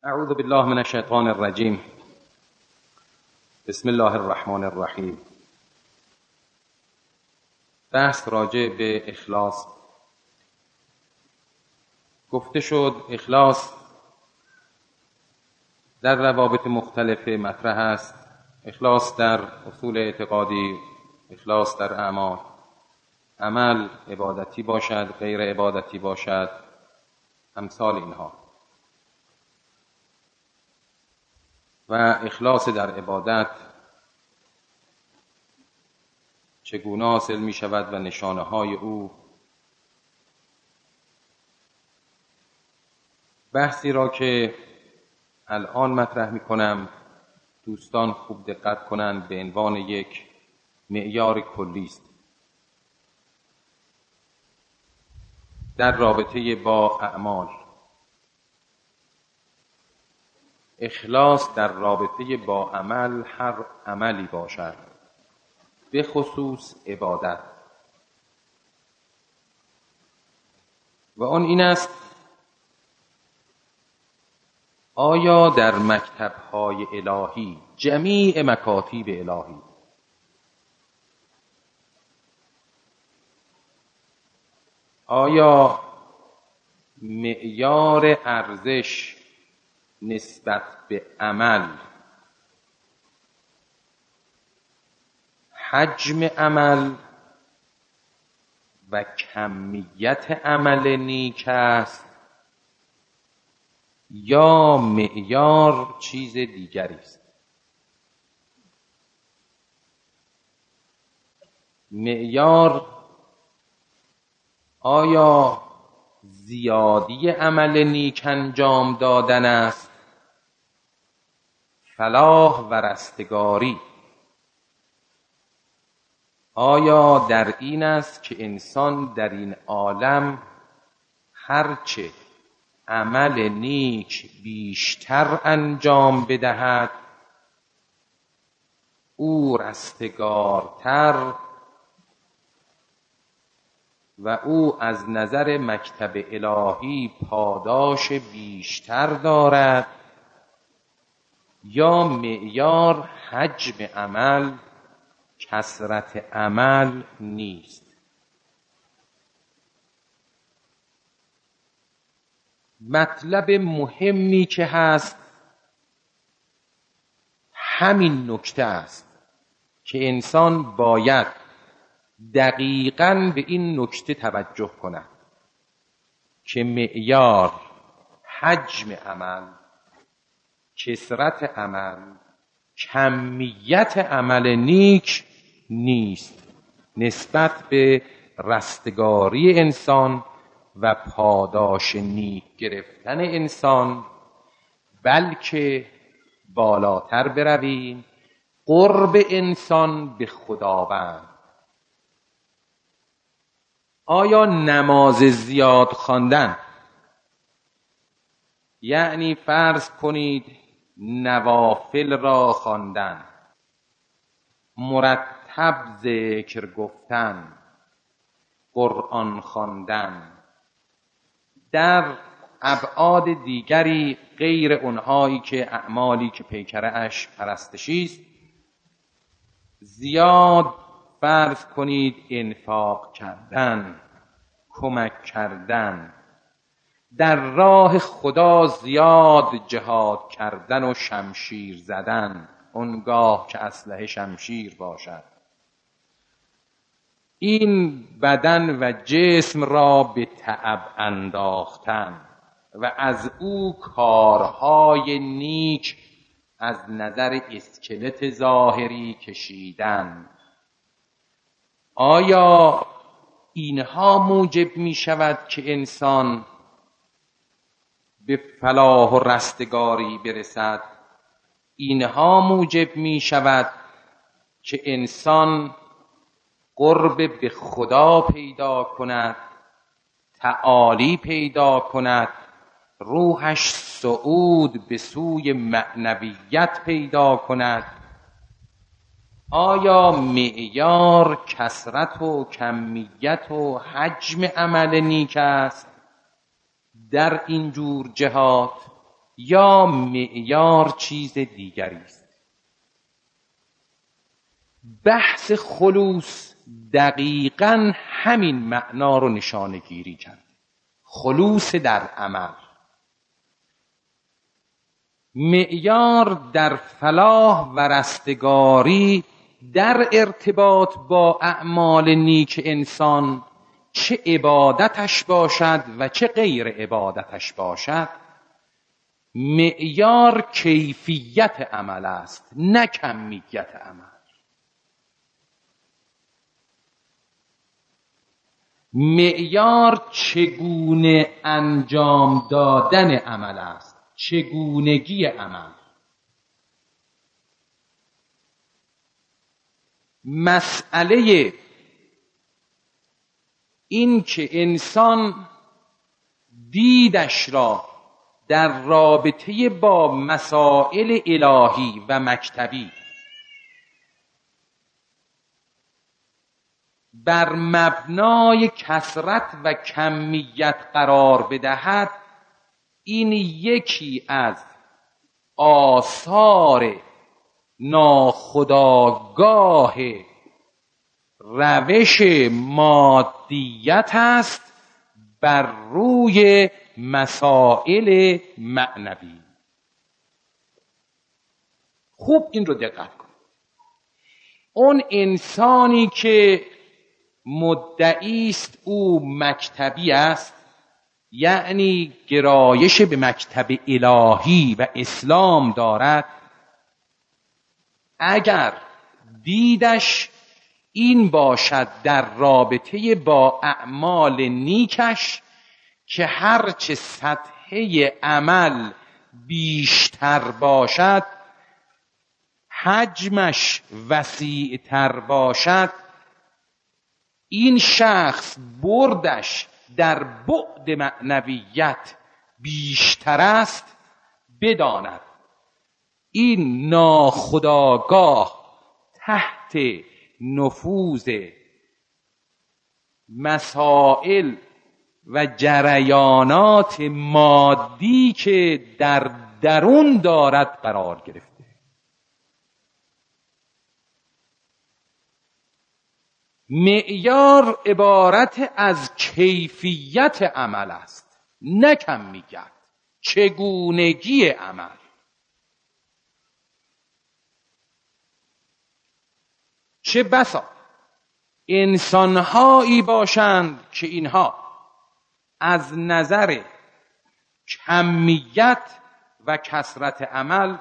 اعوذ بالله من الشیطان الرجیم. بسم الله الرحمن الرحیم. بحث راجع به اخلاص. گفته شد اخلاص در روابط مختلف مطرح است. اخلاص در اصول اعتقادی، اخلاص در اعمال، عمل عبادتی باشد، غیر عبادتی باشد، امثال اینها. و اخلاص در عبادت چگونه حاصل می شود و نشانه های او. بحثی را که الان مطرح می کنم دوستان خوب دقت کنند، به عنوان یک معیار کلی است در رابطه با اعمال. اخلاص در رابطه با عمل، هر عملی باشد، به خصوص عبادت، و آن این است: آیا در مکتب‌های الهی، جمیع مکاتیب الهی، آیا معیار ارزش نسبت به عمل، حجم عمل و کمیت عمل نیک است، یا معیار چیز دیگری است؟ معیار آیا زیادی عمل نیک انجام دادن است، فلاح و رستگاری؟ آیا در این است که انسان در این عالم هرچه عمل نیک بیشتر انجام بدهد او رستگارتر و او از نظر مکتب الهی پاداش بیشتر دارد، یا معیار حجم عمل، کثرت عمل نیست؟ مطلب مهمی که هست همین نکته است که انسان باید دقیقاً به این نکته توجه کند که معیار حجم عمل، کثرت عمل، کمیت عمل نیک نیست نسبت به رستگاری انسان و پاداش نیک گرفتن انسان، بلکه بالاتر برویم، قرب انسان به خداوند. آیا نماز زیاد خواندن، یعنی فرض کنید نوافل را خواندن، مرتب ذکر گفتن، قرآن خواندن، در ابعاد دیگری غیر اونهایی که اعمالی که پیکره اش پرستشی است، زیاد فرض کنید انفاق کردن، کمک کردن، در راه خدا زیاد جهاد کردن و شمشیر زدن، اونگاه که اسلحه شمشیر باشد، این بدن و جسم را به تعب انداختن و از او کارهای نیک از نظر اسکلت ظاهری کشیدن. آیا اینها موجب می شود که انسان به فلاح و رستگاری برسد؟ اینها موجب می شود که انسان قرب به خدا پیدا کند، تعالی پیدا کند، روحش صعود به سوی معنویت پیدا کند؟ آیا معیار کثرت و کمیت و حجم عمل نیک است در این جور جهات؟ یا معیار چیز دیگری است. بحث خلوص دقیقاً همین معنا رو نشانه گیری کرد. خلوص در عمل. معیار در فلاح و رستگاری در ارتباط با اعمال نیک انسان، چه عبادتش باشد و چه غیر عبادتش باشد، معیار کیفیت عمل است نه کمیت عمل. معیار چگونه انجام دادن عمل است، چگونگی عمل. مسئله این که انسان دیدش را در رابطه با مسائل الهی و مکتبی بر مبنای کثرت و کمیت قرار بدهد، این یکی از آثار ناخودآگاه روش مادیت است بر روی مسائل معنوی. خوب این رو دقت کن. اون انسانی که مدعی است او مکتبی است، یعنی گرایش به مکتب الهی و اسلام دارد، اگر دیدش این باشد در رابطه با اعمال نیکش که هرچه سطحه عمل بیشتر باشد، حجمش وسیعتر باشد، این شخص بردش در بعد معنویت بیشتر است، بداند این ناخودآگاه تحت نفوذ مسائل و جریانات مادی که در درون دارد قرار گرفته. معیار عبارت از کیفیت عمل است نه کمیت، چگونگی عمل. چه بسا انسانهایی باشند که اینها از نظر کمیت و کثرت عمل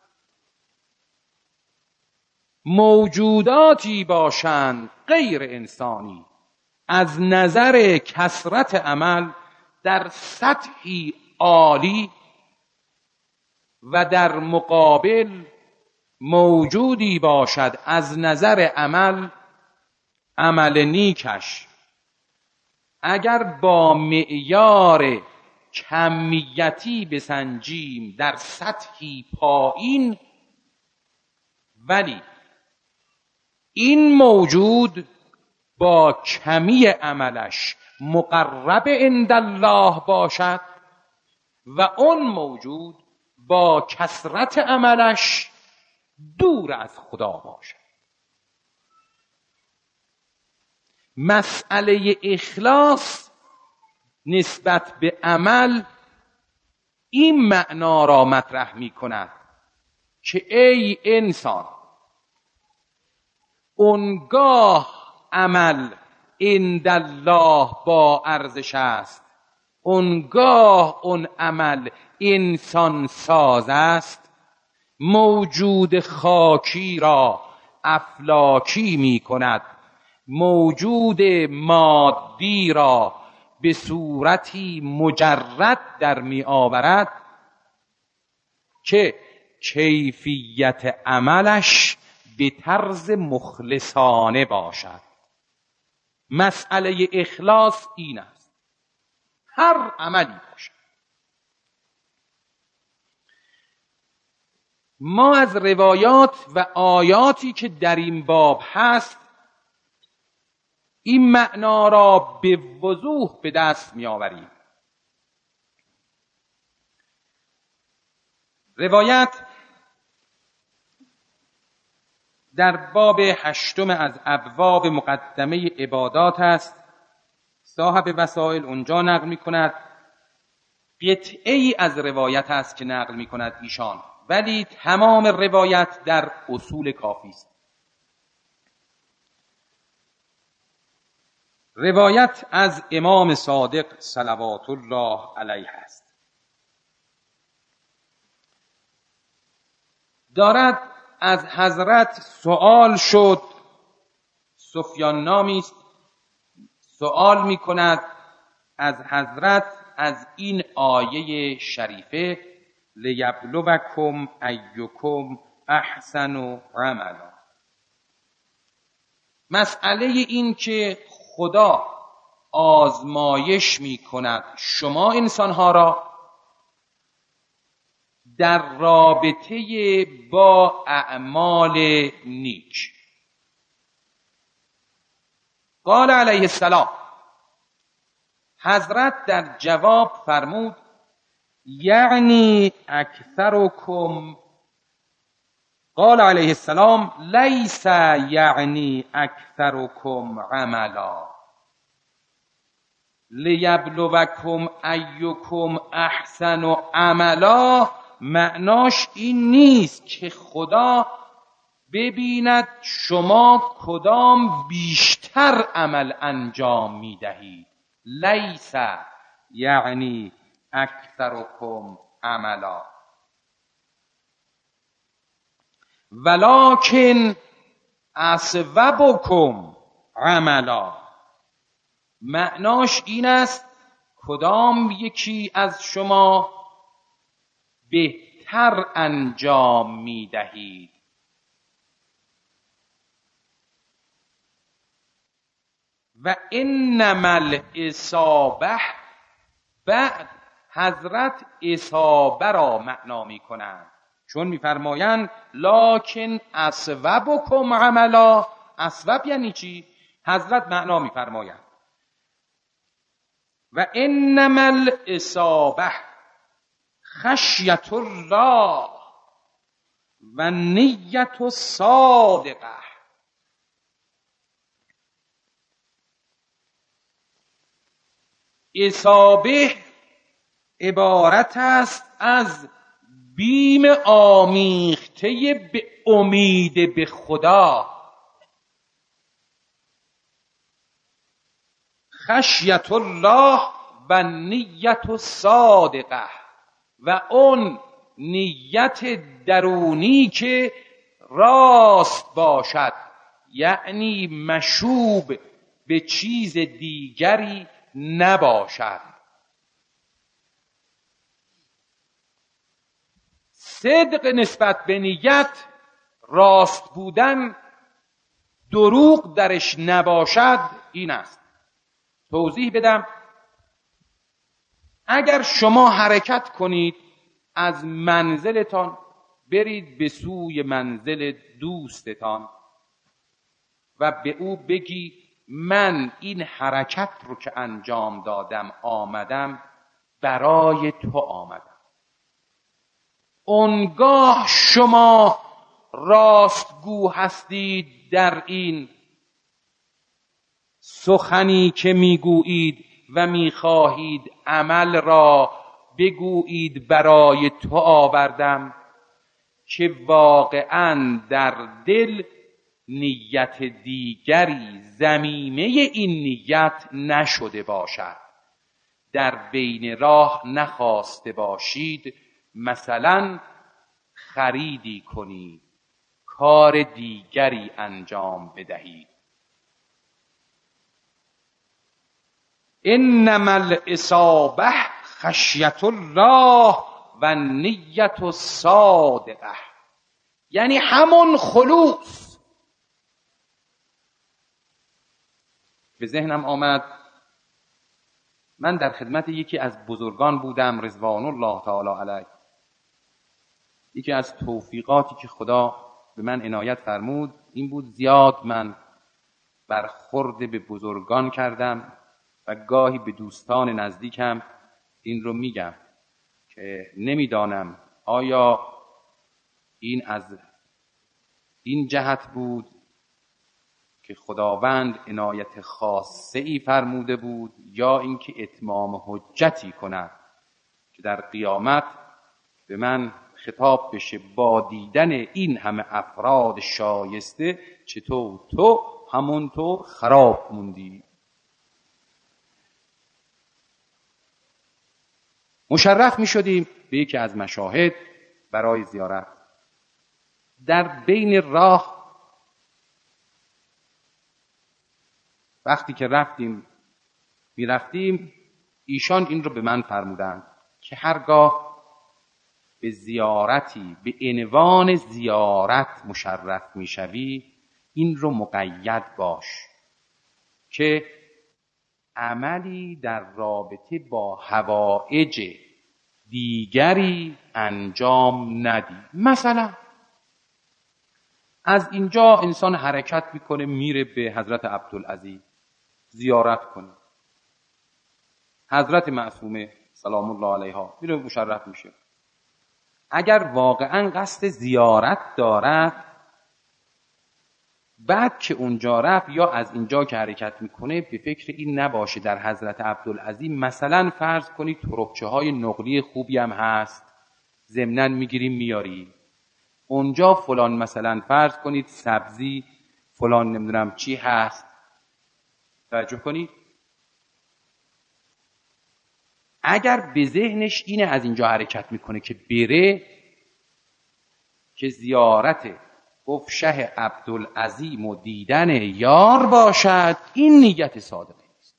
موجوداتی باشند غیر انسانی از نظر کثرت عمل در سطحی عالی، و در مقابل موجودی باشد از نظر عمل نیکش اگر با معیار کمیتی بسنجیم در سطحی پایین، ولی این موجود با کمی عملش مقرب عند الله باشد و اون موجود با کثرت عملش دور از خدا باشد. مسئله اخلاص نسبت به عمل این معنا را مطرح می کند که ای انسان، اونگاه عمل عند الله با ارزش است، اونگاه اون عمل انسان ساز است، موجود خاکی را افلاکی می کند، موجود مادی را به صورتی مجرد در می آورد که کیفیت عملش به طرز مخلصانه باشد. مسئله اخلاص این است، هر عملی باشد. ما از روایات و آیاتی که در این باب هست این معنا را به وضوح به دست می آوریم. روایت در باب 8 از ابواب مقدمه عبادات است. صاحب وسائل اونجا نقل می کند، قطعه‌ای از روایت است که نقل می کند ایشان، ولی تمام روایت در اصول کافی است. روایت از امام صادق صلوات الله علیه است. دارد از حضرت سؤال شد، سفیان نامی است، سؤال می کند از حضرت از این آیه شریفه لیبلوکم ایکم احسن عملا. مسئله این که خدا آزمایش می کند شما انسانها را در رابطه با اعمال نیک. قال علیه السلام، حضرت در جواب فرمود یعنی اکثرکم، قال علیه السلام لیس یعنی اکثرکم عملا لیبلوکم ایکم احسن عملا. معناش این نیست که خدا ببیند شما کدام بیشتر عمل انجام میدهید. لیس یعنی اکثرکم عملا ولکن اصوبکم عملا. معناش این است کدام یکی از شما بهتر انجام میدهید. و انما الاصابه، بعد حضرت اصابه را معنا می کنند، چون میفرمایند لکن اصوبکم عملا. اصوب یعنی چی؟ حضرت معنا میفرمایند و انما الاصابه خشیت الله و نیت صادقه. اصابه عبارت است از بیم آمیخته به امید به خدا. خشیت الله و نیت صادقه، و اون نیت درونی که راست باشد، یعنی مشوب به چیز دیگری نباشد. صدق نسبت به نیت، راست بودن، دروغ درش نباشد، این است. توضیح بدم. اگر شما حرکت کنید از منزلتان برید به سوی منزل دوستتان و به او بگی من این حرکت رو که انجام دادم آمدم برای تو آمدم، اونگاه شما راستگو هستید در این سخنی که میگویید و میخواهید عمل را بگویید برای تو آوردم، که واقعاً در دل نیت دیگری زمینه این نیت نشده باشد، در بین راه نخواسته باشید مثلا خریدی کنید، کار دیگری انجام بدهید. انما الاصابه خشیت الله و نیت صادقه، یعنی همون خلوص. به ذهنم آمد من در خدمت یکی از بزرگان بودم رضوان الله تعالی علیه. یکی از توفیقاتی که خدا به من عنایت فرمود این بود زیاد من برخورد به بزرگان کردم و گاهی به دوستان نزدیکم این رو میگم که نمیدانم آیا این از این جهت بود که خداوند عنایت خاصه ای فرموده بود، یا اینکه اتمام حجتی کند که در قیامت به من خطاب بشه با دیدن این همه افراد شایسته چطور تو همونطور خراب موندی؟ مشرف می شدیم به یکی از مشاهد برای زیارت. در بین راه وقتی که می رفتیم ایشان این رو به من فرمودند که هرگاه به زیارتی به عنوان زیارت مشرف می شوی، این رو مقید باش که عملی در رابطه با حوائج دیگری انجام ندی. مثلا از اینجا انسان حرکت میکنه میره به حضرت عبدالعزیز زیارت کنه، حضرت معصومه سلام الله علیها میره مشرف میشه. اگر واقعا قصد زیارت دارد، بعد که اونجا رفت یا از اینجا که حرکت میکنه به فکر این نباشه در حضرت عبدالعزیز مثلا فرض کنید تربچه های نقلی خوبی هم هست ضمناً میگیریم میاری اونجا، فلان مثلا فرض کنید سبزی فلان نمیدونم چی هست. توجه کنید، اگر به ذهنش اینه از اینجا حرکت میکنه که بره که زیارت گفت شه عبدالعظیم و دیدن یار باشد، این نیت صادقه است.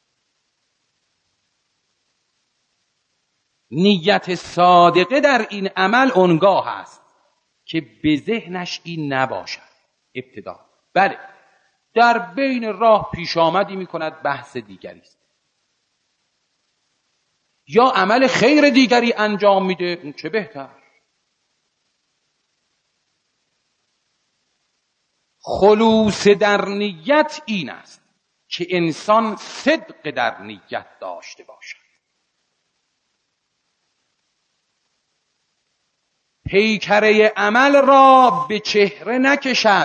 نیت صادقه در این عمل اونگاه است که به ذهنش این نباشد ابتدا. بله در بین راه پیش آمدی میکند بحث دیگری است، یا عمل خیر دیگری انجام میده، اون چه بهتر. خلوص در نیت این است که انسان صدق در نیت داشته باشد، پیکره عمل را به چهره نکشد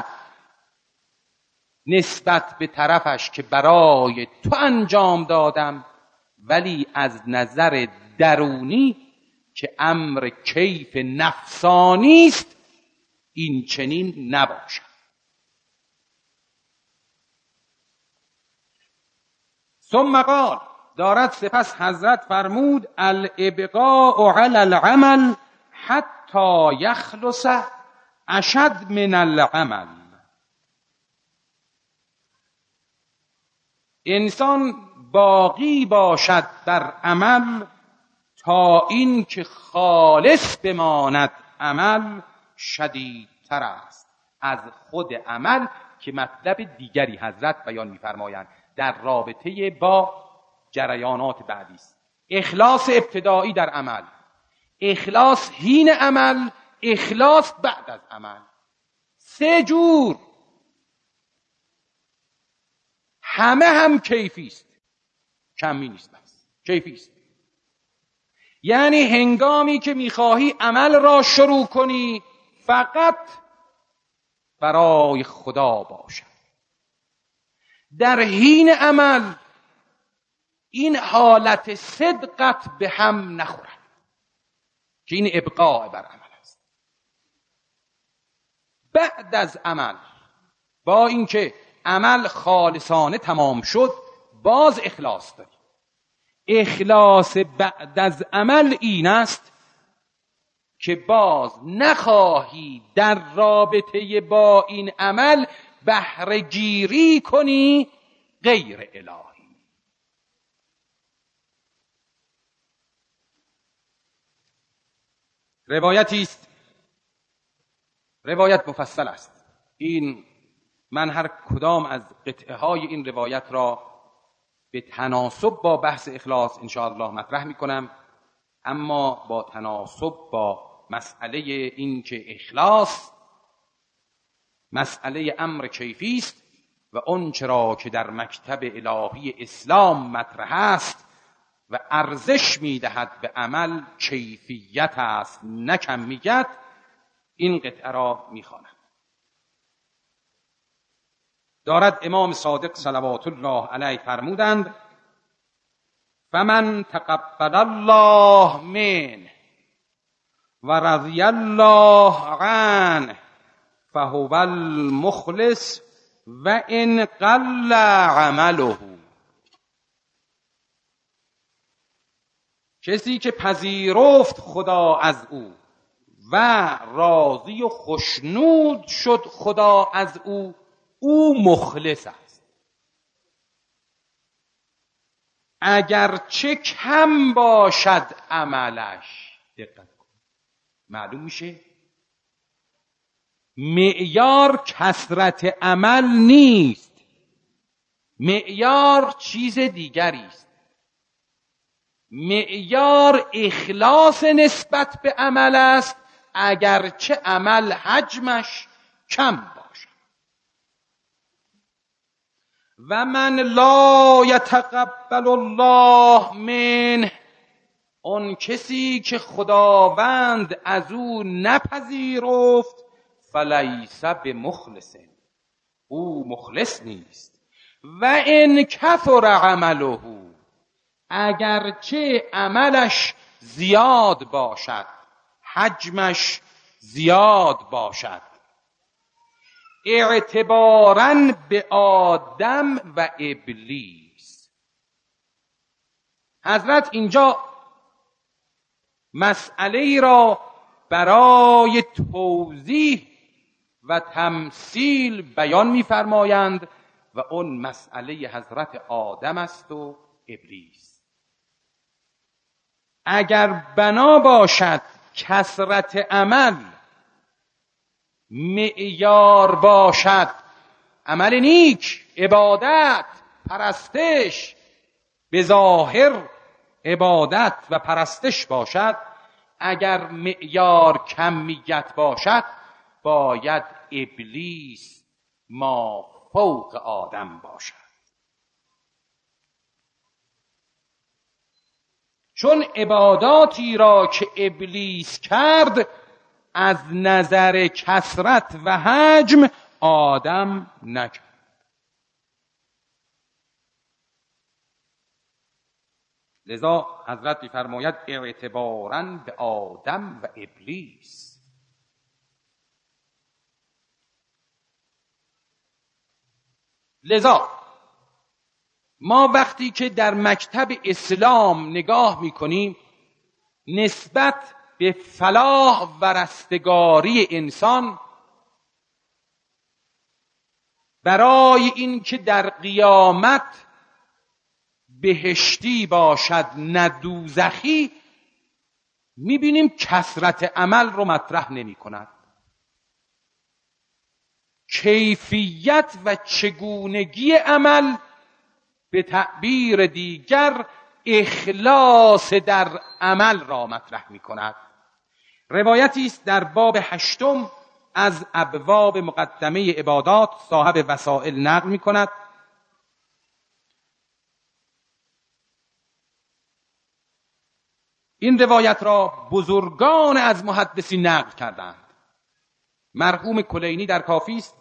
نسبت به طرفش که برای تو انجام دادم، ولی از نظر درونی که امر کیف نفسانی است این چنین نباشد. ثم قال، دارد سپس حضرت فرمود الابقاء علی العمل حتی یخلص اشد من العمل. انسان باقی باشد بر عمل تا این که خالص بماند عمل شدیدتر است از خود عمل، که مطلب دیگری حضرت بیان می‌فرمایند در رابطه با جریانات بعدی است. اخلاص ابتدایی در عمل، اخلاص حین عمل، اخلاص بعد از عمل. 3 جور، همه هم کیفی است، کمی نیست، بس کیفی است. یعنی هنگامی که میخواهی عمل را شروع کنی فقط برای خدا باشد. در حین عمل این حالت صدقت به هم نخورد که این ابقاء بر عمل است. بعد از عمل با اینکه عمل خالصانه تمام شد باز اخلاص داری. اخلاص بعد از عمل این است که باز نخواهی در رابطه با این عمل بهره گیری کنی غیر الهی. روایتی است، روایت مفصل است، این من هر کدام از قطعه های این روایت را به تناسب با بحث اخلاص انشاءالله مطرح می کنم، اما با تناسب با مسئله این که اخلاص مسئله امر کیفی است و اون چرا که در مکتب الهی اسلام مطرح است و ارزش میدهد به عمل کیفیت است نه کمیت، این قطعه را میخواند. دارد امام صادق صلوات الله علیه فرمودند: فمن تقبل الله منه و رضی الله عنه فهو المخلص و ان قل عمله. کسی که پذیرفت خدا از او و راضی و خوشنود شد خدا از او مخلص است، اگرچه کم باشد عملش. دقت کن، معلوم میشه معیار کثرت عمل نیست، معیار چیز دیگری است. معیار اخلاص نسبت به عمل است، اگرچه عمل حجمش کم باشد. و من لا یتقبل الله منه، اون کسی که خداوند از او نپذیرفت، فلیس بمخلص، او مخلص نیست. و ان کثر عمله، اگرچه عملش زیاد باشد، حجمش زیاد باشد. اعتباراً به آدم و ابلیس. حضرت اینجا مسئله را برای توضیح و تمثیل بیان می‌فرمایند و اون مسئله حضرت آدم است و ابلیس. اگر بنا باشد کثرت عمل معیار باشد، عمل نیک، عبادت، پرستش، به ظاهر عبادت و پرستش باشد، اگر معیار کمیت باشد، باید ابلیس ما فوق آدم باشد. چون عباداتی را که ابلیس کرد از نظر کثرت و حجم آدم نکرد. لذا حضرت می‌فرماید اعتباراً به آدم و ابلیس. لذا ما وقتی که در مکتب اسلام نگاه می‌کنیم نسبت به فلاح و رستگاری انسان، برای این که در قیامت بهشتی باشد نه دوزخی، می‌بینیم کثرت عمل رو مطرح نمی‌کند. کیفیت و چگونگی عمل، به تعبیر دیگر اخلاص در عمل را مطرح می‌کند. روایتی است در باب 8 از ابواب مقدمه عبادات صاحب وسائل نقل می‌کند. این روایت را بزرگان از محدثین نقل کردند. مرحوم کلینی در کافی است،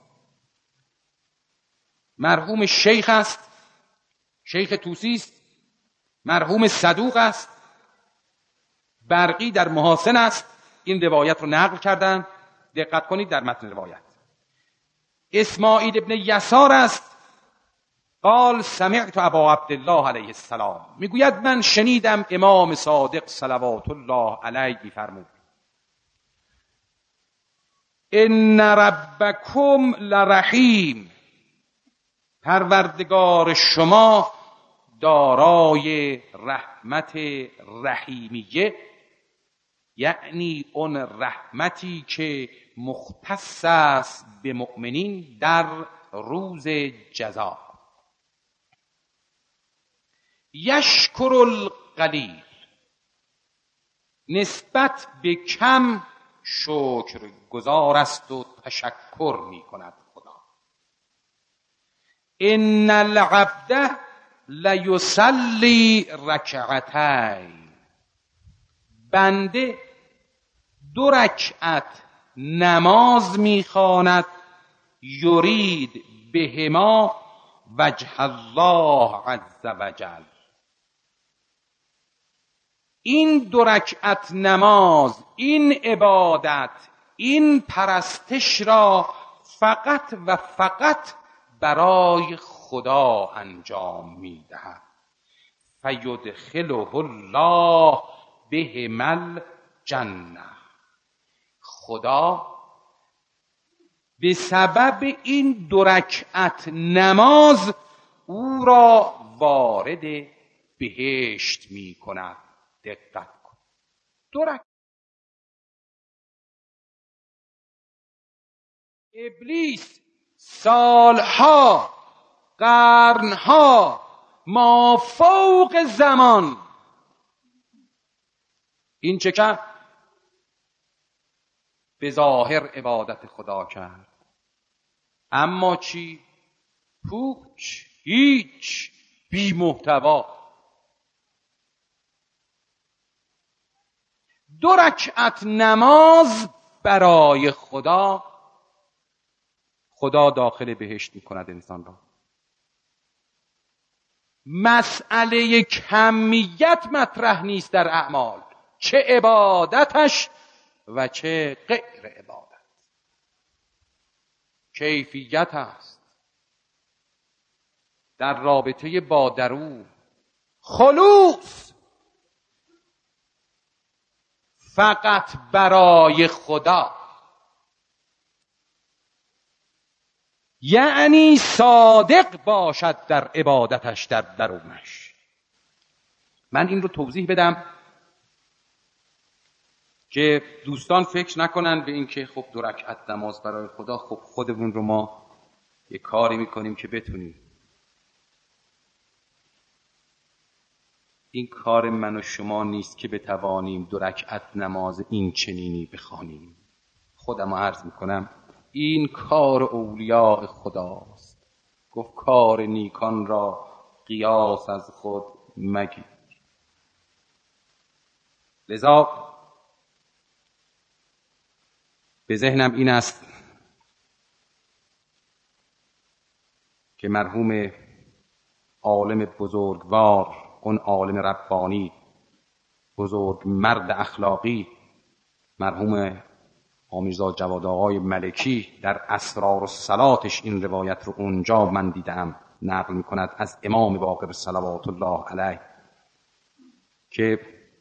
مرحوم شیخ است، شیخ طوسی است، مرحوم صدوق است، برقی در محاسن است. این روایت رو نقل کردند. دقت کنید در متن روایت. اسماعیل ابن یسار است، قال سمعت ابا عبدالله علیه السلام، میگوید من شنیدم امام صادق صلوات الله علیه میفرمود: ان ربکم لرحیم، پروردگار شما دارای رحمت رحیمیه، یعنی اون رحمتی که مختص است به مؤمنین در روز جزا. یشکر القلیل، نسبت به کم شکر گزار است و تشکر می کند خدا. ان العبد لیصلی رکعتین، بنده 2 رکعت نماز میخواند، یرید بهما وجه الله عز وجل. این 2 رکعت نماز، این عبادت، این پرستش را فقط و فقط برای خدا انجام میدهد. فیدخله الله بهما الجنه، خدا به سبب این 2 رکعت نماز او را وارد بهشت می کند. دقت کن، 2 رکعت. ابلیس سالها، قرنها، مافوق زمان این چه کرد؟ به ظاهر عبادت خدا کرد، اما چی؟ پوچ، هیچ، بی محتوا. 2 رکعت نماز برای خدا، خدا داخل بهشت میکند انسان را. مسئله کمیت مطرح نیست در اعمال، چه عبادتش و چه غیر عبادت. کیفیت است در رابطه با درون، خلوص فقط برای خدا، یعنی صادق باشد در عبادتش، در درونش. من این رو توضیح بدم که دوستان فکر نکنن به این که خب 2 رکعت نماز برای خدا، خب خودمون رو ما یه کاری میکنیم که بتونیم. این کار من و شما نیست که بتوانیم 2 رکعت نماز این چنینی بخوانیم. خودم عرض میکنم این کار اولیاء خداست. گفت کار نیکان را قیاس از خود مگیر. لذا به ذهنم این است که مرحوم عالم بزرگوار، اون عالم ربانی، بزرگ مرد اخلاقی، مرحوم آمیرزا جواد آقای ملکی در اسرار الصلاتش این روایت رو اونجا من دیدم نقل میکند از امام باقر صلوات الله علیه که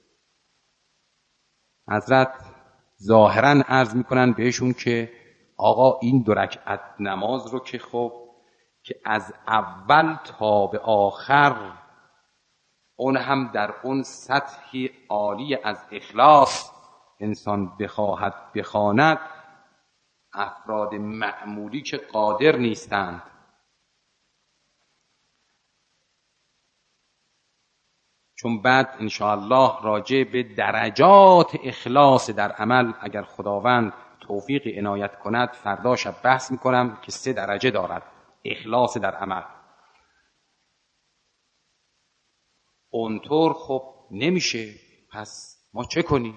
حضرت ظاهرا عرض میکنن بهشون که آقا این 2 رکعت نماز رو که خب که از اول تا به آخر اون هم در اون سطحی عالی از اخلاص انسان بخواهد بخواند، افراد معمولی که قادر نیستند. چون بعد انشاءالله راجع به درجات اخلاص در عمل اگر خداوند توفیق عنایت کند فردا شب بحث میکنم که 3 درجه دارد اخلاص در عمل. اونطور خب نمیشه، پس ما چه کنیم؟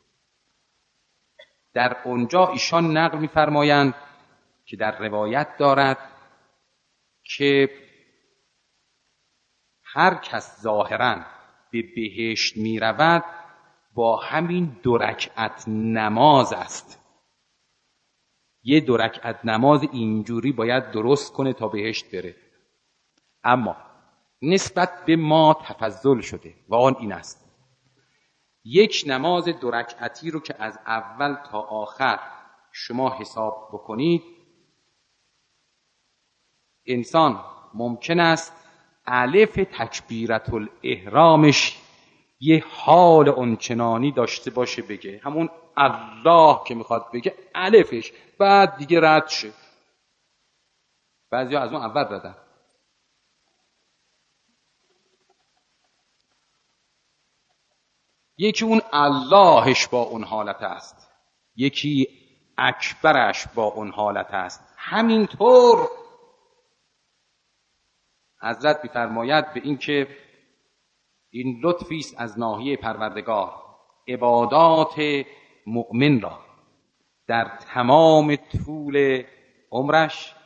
در اونجا ایشان نقل می‌فرمایند که در روایت دارد که هر کس ظاهراً به بهشت می‌رود با همین 2 رکعت نماز است. یه 2 رکعت نماز اینجوری باید درست کنه تا بهشت بره، اما نسبت به ما تفضل شده و آن این است: یک نماز 2 رکعتی رو که از اول تا آخر شما حساب بکنید، انسان ممکن است الف تکبیرت الاحرامش یه حال اونچنانی داشته باشه بگه همون الله که میخواد بگه الفش، بعد دیگه رد شه. بعضی ها از اون اول ردن. یکی اون اللهش با اون حالت است، یکی اکبرش با اون حالت است. همینطور حضرت می‌فرماید به این که این لطفی است از ناحیه پروردگار، عبادات مؤمن را در تمام طول عمرش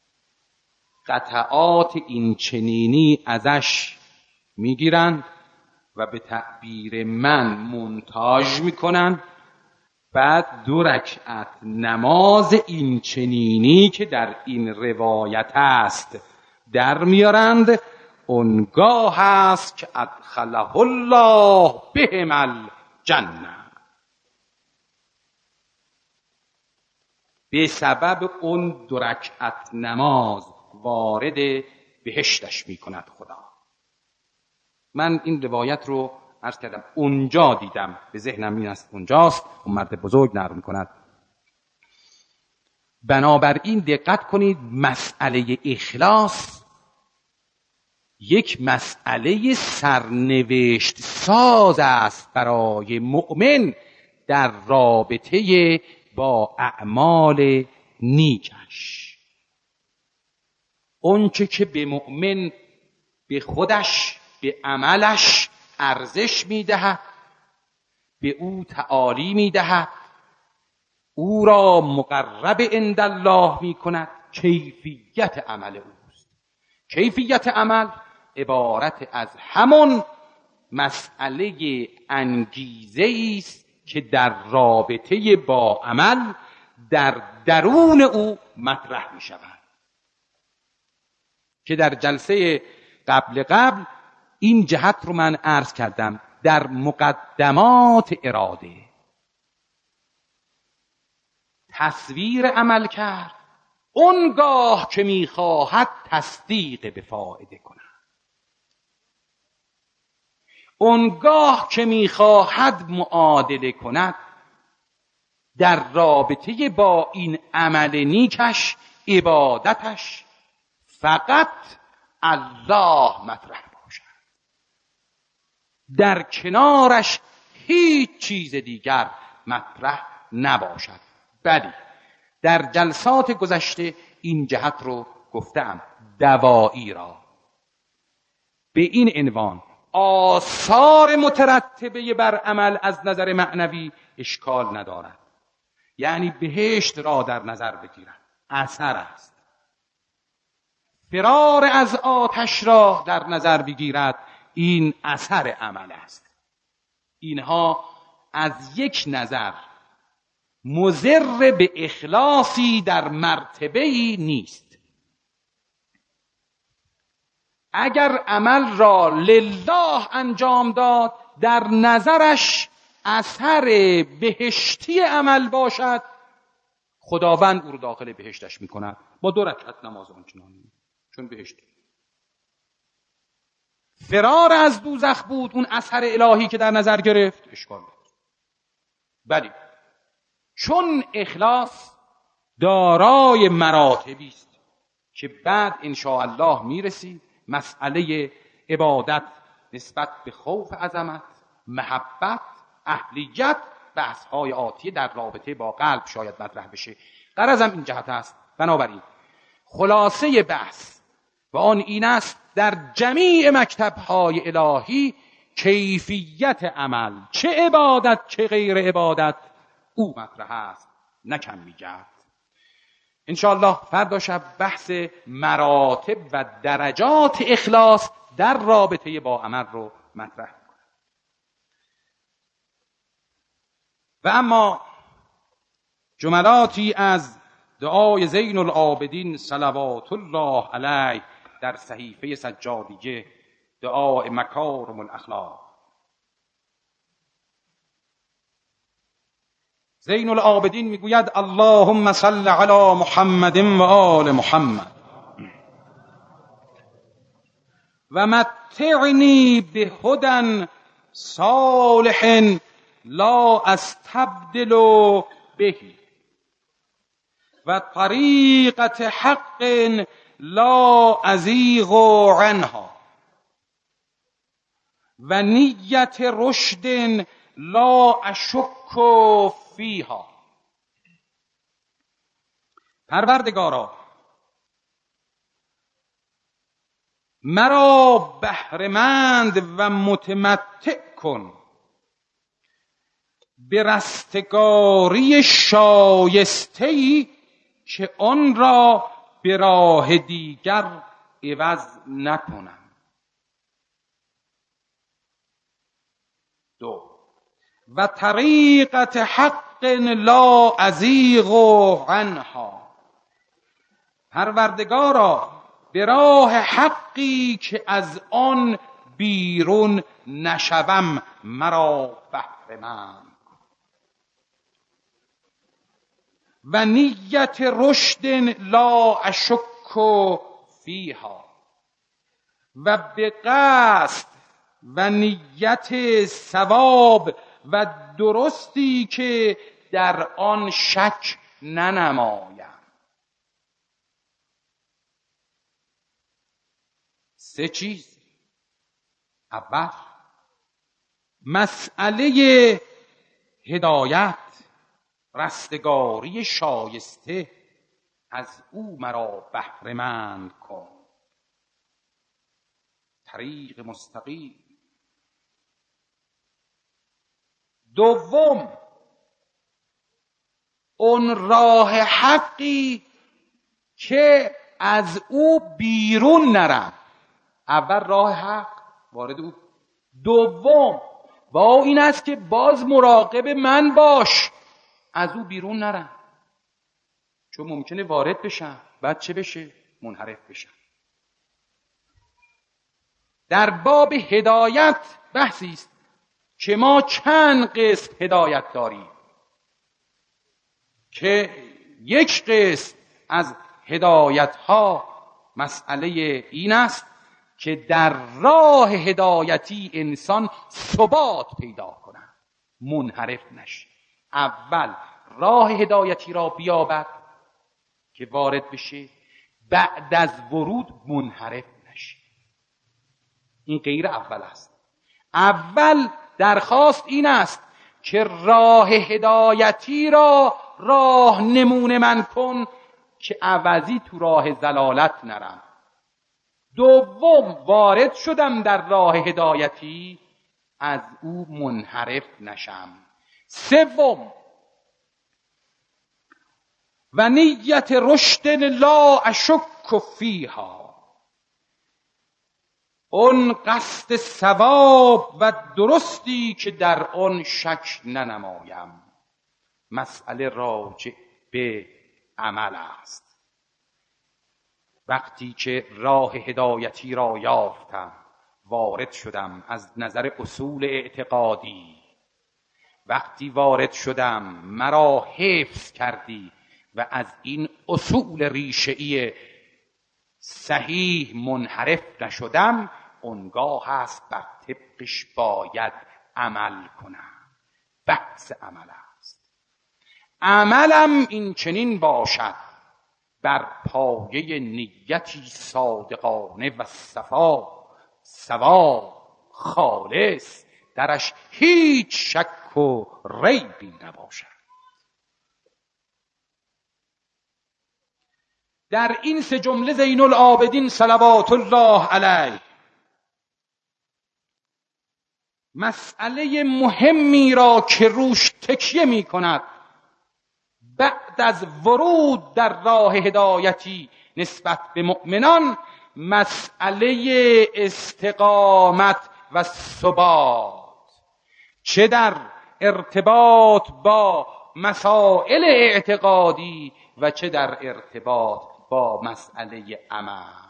قطعات این چنینی ازش میگیرند و به تعبیر من مونتاژ میکنند، بعد 2 رکعت نماز این چنینی که در این روایت است در میارند. اونگاه است که ادخله الله بهم الجنه، به سبب اون 2 رکعت نماز وارد بهشتش میکند خدا. من این روایت رو عرض کردم اونجا دیدم، به ذهنم این است اونجاست، اون مرد بزرگ نقل میکند. بنابراین دقت کنید، مسئله اخلاص یک مسئله سرنوشت ساز است برای مؤمن در رابطه با اعمال نیکش. اونچه که به مؤمن به خودش، به عملش ارزش میدهد، به او تعالی میدهد، او را مقرب عند الله میکند، کیفیت عمل اوست. کیفیت عمل عبارت از همون مسئله انگیزه است که در رابطه با عمل در درون او مطرح می شود، که در جلسه قبل این جهت رو من عرض کردم. در مقدمات اراده تصویر عمل کرد، اونگاه که میخواهد تصدیق به فائده کند، اونگاه که میخواهد معادله کند، در رابطه با این عمل نیکش، عبادتش، فقط الله مطرح باشد، در کنارش هیچ چیز دیگر مطرح نباشد. بلی در جلسات گذشته این جهت رو گفتم، دوایی را به این عنوان آثار مترتبه بر عمل از نظر معنوی اشکال ندارد، یعنی بهشت را در نظر بگیرند، اثر است. فرار از آتش را در نظر بگیرد، این اثر عمل است. اینها از یک نظر مضر به اخلاصی در مرتبه‌ای نیست. اگر عمل را لله انجام داد، در نظرش اثر بهشتی عمل باشد، خداوند او رو داخل بهشتش میکند با 2 رکعت نماز آنچنانی، چون بهشت. فرار از دوزخ بود اون اثر الهی که در نظر گرفت، اشکال نداره. بلی چون اخلاص دارای مراتبی است که بعد ان شاء الله میرسید، مسئله عبادت نسبت به خوف عظمت، محبت، اهلیت، بحث‌های آتی در رابطه با قلب شاید مطرح بشه. غرضم این جهت است. بنابراین خلاصه بحث و آن این است در جمیع مکتب‌های الهی کیفیت عمل، چه عبادت چه غیر عبادت، او مطرح است، نه کم می‌گرد. انشاءالله فردا شب بحث مراتب و درجات اخلاص در رابطه با عمل رو مطرح می‌کنم. و اما جملاتی از دعای زین العابدین صلوات الله علیه در صحیفه سجادیه، دعای مکارم الاخلاق. زین العابدین میگوید اللهم صل علی محمد و آل محمد و متعنی بهدى صالح لا استبدل به و طریقت حق لا ازیغ عنها و نیت رشد لا اشک فیها. پروردگارا، مرا بهره‌مند و متمتع کن، به رستگاری شایسته‌ای که آن را به راه دیگر عوض نکنم. 2 و طریقت حق لا ازیغ عنها، پروردگارا به راه حقی که از آن بیرون نشوم مرا بهره‌مند، و نیت رشد لا اشک فیها، و به قصد و نیت ثواب و درستی که در آن شک ننمایم. 3 چیز. اول، مسئله هدایت، رستگاری شایسته، از او مرا بهره‌مند کن، طریق مستقیم. 2 اون راه حقی که از او بیرون نرم. اول راه حق وارد او. 2 با این است که باز مراقب من باش از او بیرون نرم، چون ممکنه وارد بشم بعد چه بشه؟ منحرف بشم. در باب هدایت بحثی است که ما چند قسم هدایت داریم، که یک قسم از هدایت ها مسئله این است که در راه هدایتی انسان ثبات پیدا کنه، منحرف نشه. اول راه هدایتی را بیابد که وارد بشه، بعد از ورود منحرف نشه. این غیر اول است. اول درخواست این است که راه هدایتی را راه نمونه من کن که عوضی تو راه ضلالت نرم. 2 وارد شدم در راه هدایتی، از او منحرف نشم. 3 و نیت رشد لا اشک فیها، اون قصد ثواب و درستی که در آن شک ننمایم. مسئله راجع به عمل است. وقتی که راه هدایتی را یافتم، وارد شدم از نظر اصول اعتقادی. وقتی وارد شدم مرا حفظ کردی و از این اصول ریشه‌ای صحیح منحرف نشدم، اونگاه هست بر طبقش باید عمل کنم. بحث عمل است. عملم این چنین باشد بر پایه نیتی صادقانه و صواب خالص، درش هیچ شک و ریبی نباشد. در این 3 جمله زین العابدین صلوات الله علیه مسئله مهمی را که روش تکیه می کند بعد از ورود در راه هدایتی نسبت به مؤمنان، مسئله استقامت و ثبات، چه در ارتباط با مسائل اعتقادی و چه در ارتباط با مسئله عمل.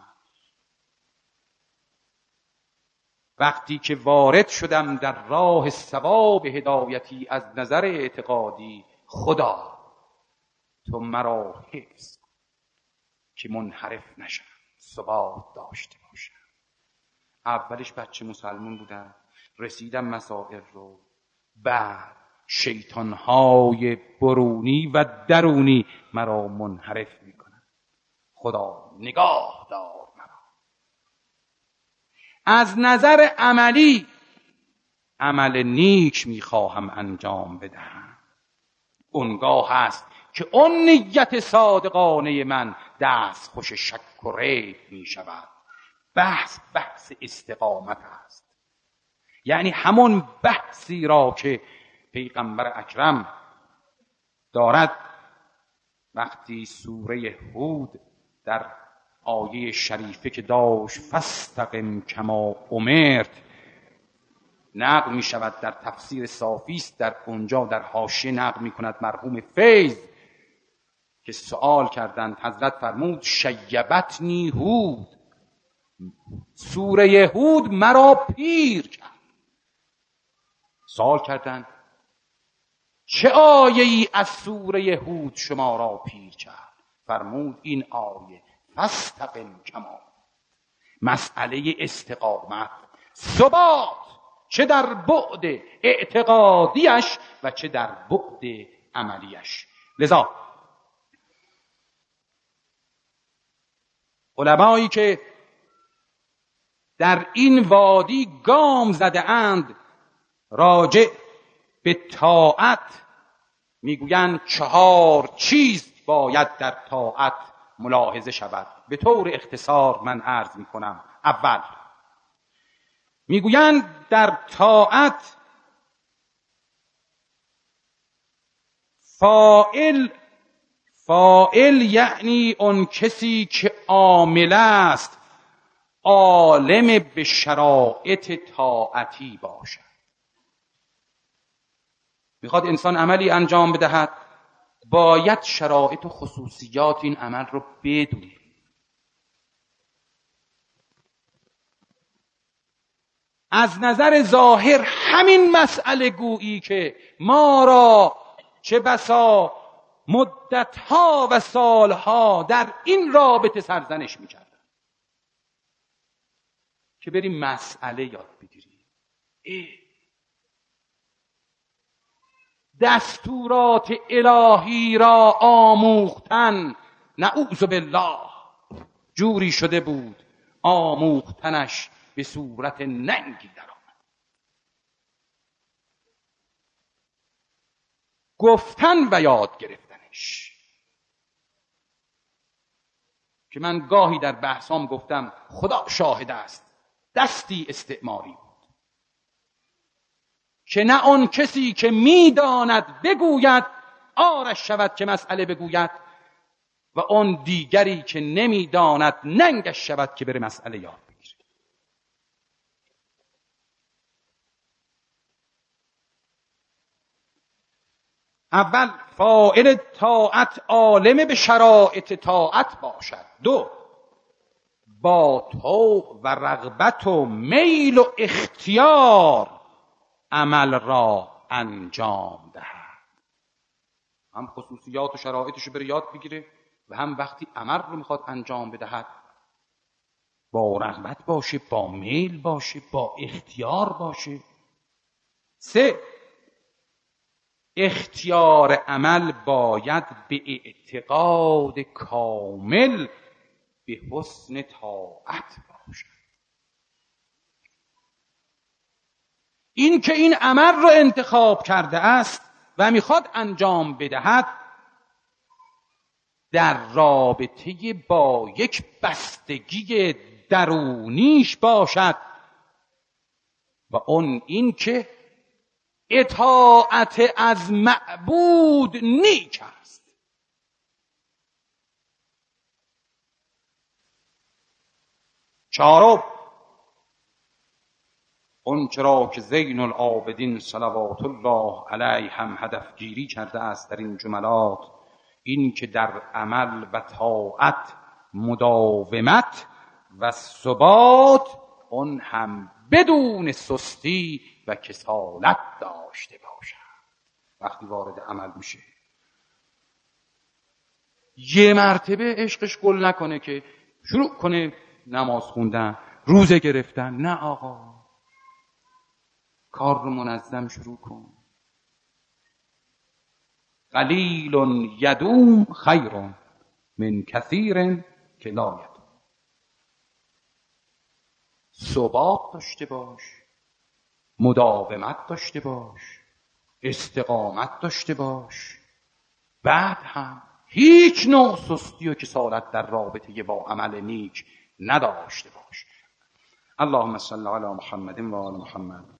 وقتی که وارد شدم در راه ثواب هدایتی از نظر اعتقادی، خدا تو مرا حفظ کن که منحرف نشم، ثبات داشته باشم. اولش بچه مسلمان بودم، رسیدم مسائل رو، بعد شیطانهای برونی و درونی مرا منحرف میکنن. خدا نگاه دار مرا. از نظر عملی عمل نیک میخواهم انجام بدهم، اونگاه هست که اون نیت صادقانه من دست خوش شک و ریب می شود. بحث استقامت است. یعنی همون بحثی را که پیغمبر اکرم دارد وقتی سوره هود در آیه شریفه که داشت فاستقم کما امرت نقل می شود در تفسیر صافی است، در اونجا در حاشیه نقل می کند مرحوم فیض که سوال کردند، حضرت فرمود شیبتنی هود، سوره هود مرا پیر کرد. سوال کردند چه آیه ای از سوره هود شما را پیر کرد؟ فرمود این آیه فاستقم کما. مسئله استقامت، ثبات، چه در بعد اعتقادیش و چه در بعد عملیش. لذا علمایی که در این وادی گام زده اند راجع به طاعت میگویند 4 چیز باید در طاعت ملاحظه شود. به طور اختصار من عرض میکنم. اول میگویند در طاعت فاعل یعنی اون کسی که عامل است عالم به شرایط طاعتی باشد. میخواد انسان عملی انجام بدهد باید شرایط و خصوصیات این عمل رو بدونه. از نظر ظاهر همین مسئله گویی که ما را چه بسا مدتها و سالها در این رابطه سرزنش میکردن که بریم مسئله یاد بگیریم. دستورات الهی را آموختن نعوذ بالله جوری شده بود آموختنش به صورت ننگی در آمد. گفتن و یاد گرفتنش که من گاهی در بحثام گفتم خدا شاهد است دستی استعماری بود که نه آن کسی که میداند بگوید آرش شود که مسئله بگوید و آن دیگری که نمیداند ننگش شود که بره مسئله یاد بگیره. اول فاعل طاعت عالم به شرایط طاعت باشد. 2 با طوع و رغبت و میل و اختیار عمل را انجام دهد. هم خصوصیات و شرایطش رو بره یاد بگیره و هم وقتی عمل رو میخواد انجام بدهد با رغبت باشه، با میل باشه، با اختیار باشه. 3 اختیار عمل باید به اعتقاد کامل به حسن طاعت باشد. این که این عمل رو انتخاب کرده است و میخواد انجام بدهد در رابطه با یک بستگی درونیش باشد و اون این که اطاعت از معبود نیک است. چهارم اون چرا که زین العابدین صلوات الله علیه هم هدف گیری کرده است در این جملات، این که در عمل و طاعت مداومت و ثبات اون هم بدون سستی و کسالت داشته باشد. وقتی وارد عمل میشه یه مرتبه عشقش گل نکنه که شروع کنه نماز خوندن، روزه گرفتن. نه آقا، کار رو منظم شروع کن. قلیل یدوم خیر من کثیر که لا یدوم. ثبات داشته باش، مداومت داشته باش، استقامت داشته باش، بعد هم هیچ نوع سستی و کسالت در رابطه با عمل نیک نداشته باش. اللهم صل علی محمد و آل محمد.